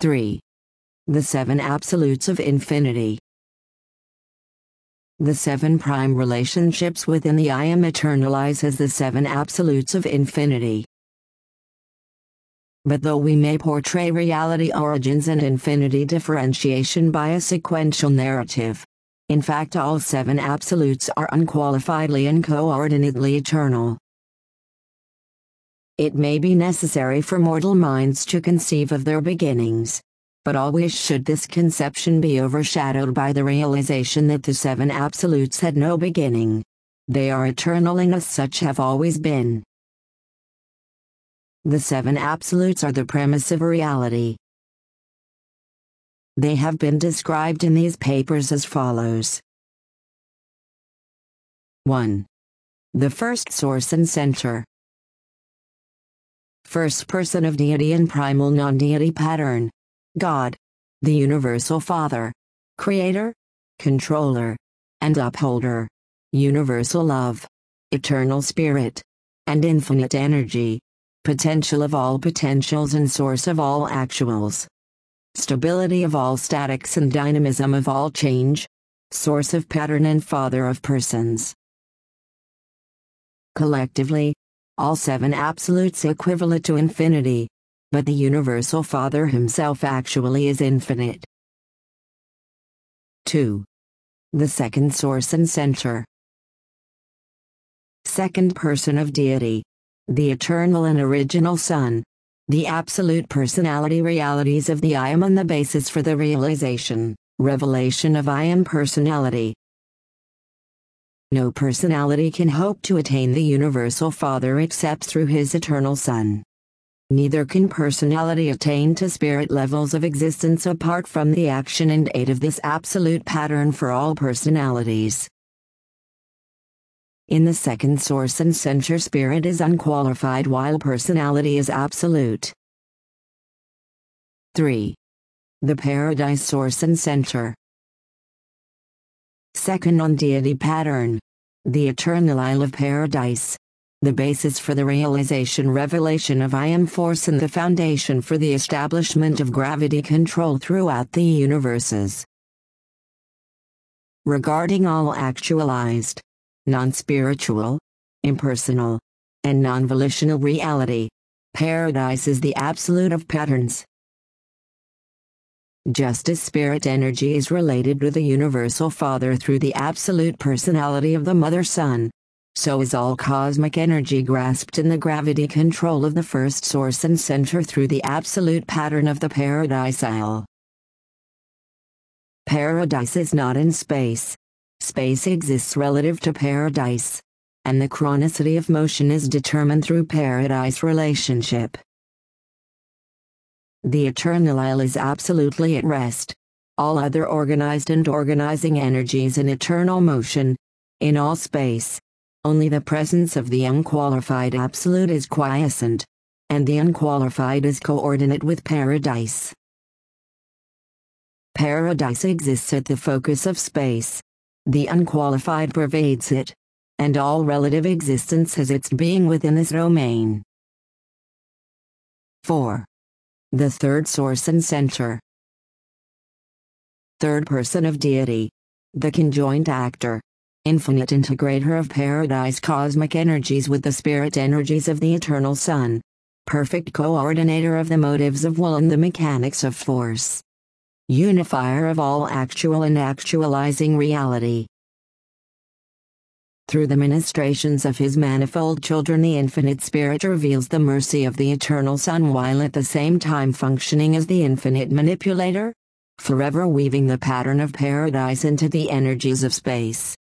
3. The seven absolutes of infinity. The seven prime relationships within the I Am eternalize as the seven absolutes of infinity. But though we may portray reality origins and infinity differentiation by a sequential narrative, in fact all seven absolutes are unqualifiedly and coordinately eternal. It may be necessary for mortal minds to conceive of their beginnings, but always should this conception be overshadowed by the realization that the seven absolutes had no beginning. They are eternal and as such have always been. The seven absolutes are the premise of reality. They have been described in these papers as follows. 1. The first source and center. First person of deity and primal non-deity pattern. God, the Universal Father, Creator, Controller, and Upholder, Universal Love, Eternal Spirit, and Infinite Energy, Potential of all potentials and Source of all actuals, Stability of all statics and Dynamism of all change, Source of pattern and Father of persons. Collectively, all seven absolutes equivalent to infinity, but the Universal Father himself actually is infinite. 2. The second source and center. Second person of deity, the eternal and original Son, the absolute personality realities of the I Am and the basis for the realization, revelation of I Am personality. No personality can hope to attain the Universal Father except through his eternal Son. Neither can personality attain to spirit levels of existence apart from the action and aid of this absolute pattern for all personalities. In the second source and center, spirit is unqualified while personality is absolute. 3. The paradise source and center. Second on deity pattern. The eternal Isle of Paradise. The basis for the realization revelation of I Am force and the foundation for the establishment of gravity control throughout the universes. Regarding all actualized, non-spiritual, impersonal, and non-volitional reality, paradise is the absolute of patterns. Just as spirit energy is related with the Universal Father through the absolute personality of the Mother Son, so is all cosmic energy grasped in the gravity control of the first source and center through the absolute pattern of the Paradise Isle. Paradise is not in space. Space exists relative to paradise, and the chronicity of motion is determined through paradise relationship. The eternal Isle is absolutely at rest. All other organized and organizing energies in eternal motion, in all space. Only the presence of the unqualified absolute is quiescent, and the unqualified is coordinate with paradise. Paradise exists at the focus of space. The unqualified pervades it, and all relative existence has its being within this domain. 4. The third source and center. Third person of deity. The conjoint actor. Infinite integrator of paradise cosmic energies with the spirit energies of the eternal Son. Perfect coordinator of the motives of will and the mechanics of force. Unifier of all actual and actualizing reality. Through the ministrations of his manifold children, the infinite spirit reveals the mercy of the eternal Son while at the same time functioning as the infinite manipulator, forever weaving the pattern of paradise into the energies of space.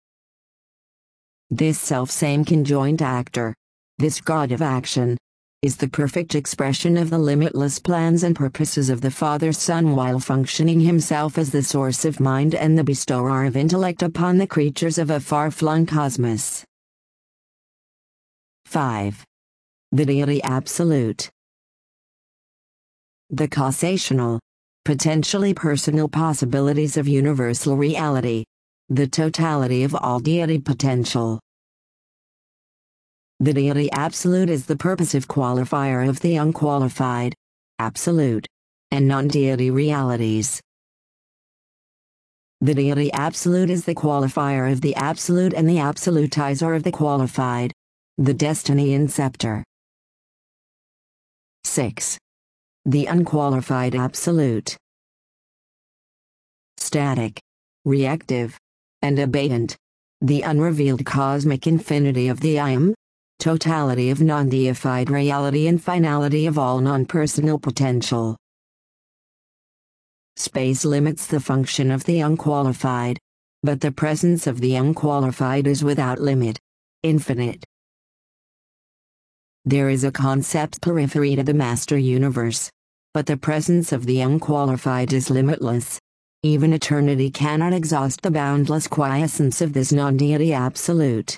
This self-same conjoint actor, this God of action, is the perfect expression of the limitless plans and purposes of the Father Son while functioning himself as the source of mind and the bestower of intellect upon the creatures of a far-flung cosmos. 5. The deity absolute. The causational, potentially personal possibilities of universal reality. The totality of all deity potential. The deity absolute is the purposive qualifier of the unqualified, absolute, and non-deity realities. The deity absolute is the qualifier of the absolute and the absolutizer of the qualified. The destiny inceptor. 6. The unqualified absolute. Static, reactive, and abatant. The unrevealed cosmic infinity of the I Am. Totality of non-deified reality and finality of all non-personal potential. Space limits the function of the unqualified, but the presence of the unqualified is without limit, infinite. There is a concept periphery to the master universe, but the presence of the unqualified is limitless. Even eternity cannot exhaust the boundless quiescence of this non-deity absolute.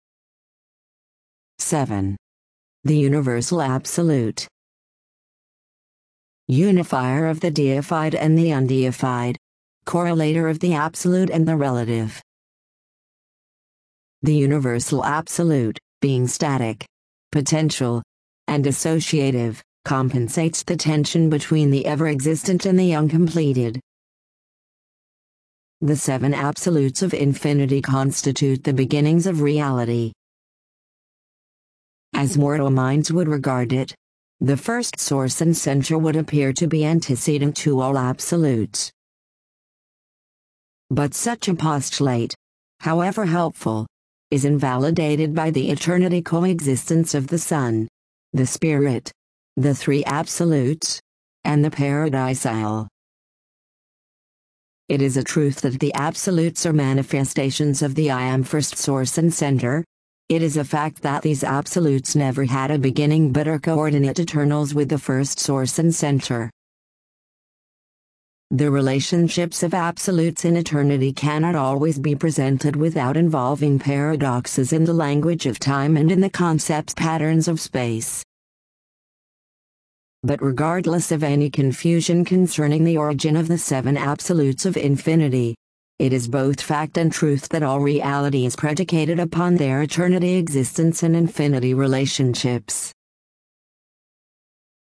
7. The universal absolute. Unifier of the deified and the undeified, correlator of the absolute and the relative. The universal absolute, being static, potential, and associative, compensates the tension between the ever-existent and the uncompleted. The 7 absolutes of infinity constitute the beginnings of reality. As mortal minds would regard it, the first source and center would appear to be antecedent to all absolutes. But such a postulate, however helpful, is invalidated by the eternity coexistence of the Son, the Spirit, the 3 absolutes, and the paradisal. It is a truth that the absolutes are manifestations of the I Am first source and center. It is a fact that these absolutes never had a beginning but are coordinate eternals with the first source and center. The relationships of absolutes in eternity cannot always be presented without involving paradoxes in the language of time and in the concept patterns of space. But regardless of any confusion concerning the origin of the 7 absolutes of infinity, it is both fact and truth that all reality is predicated upon their eternity existence and infinity relationships.